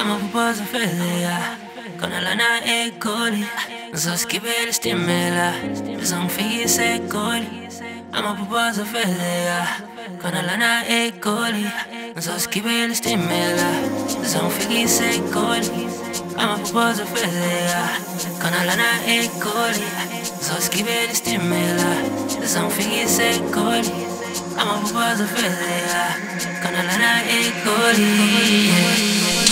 Amo puposa fedea, con la lana e coli. Non so schivere stimela, bisogna figli se coli. Amo puposa fedea, con la lana e coli. Non so schivere stimela, bisogna figli se coli. Amo puposa fedea, con la lana e coli. Non so schivere stimela, bisogna figli se coli. Amo puposa fedea, con la lana e coli.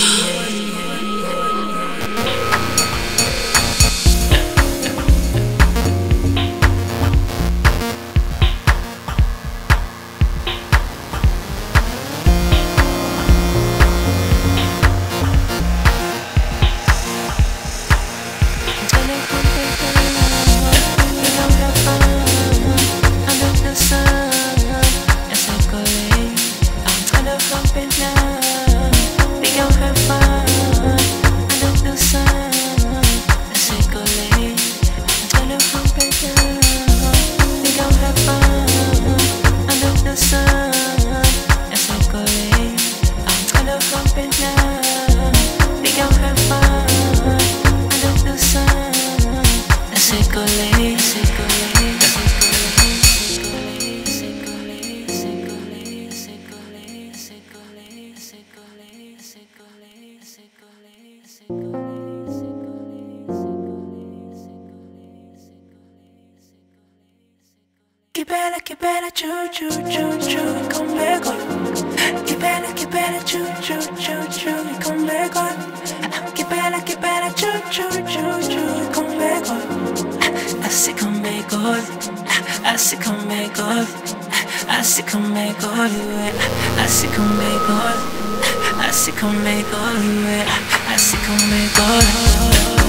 Che bella, ciu ciu ciu ciu, con me gol. Che bella, ciu ciu ciu ciu, con me gol. Che bella, ciu ciu ciu ciu, con me gol. Así con me gol, así con me gol, así con me gol, así con me gol, así con me gol, así con me gol.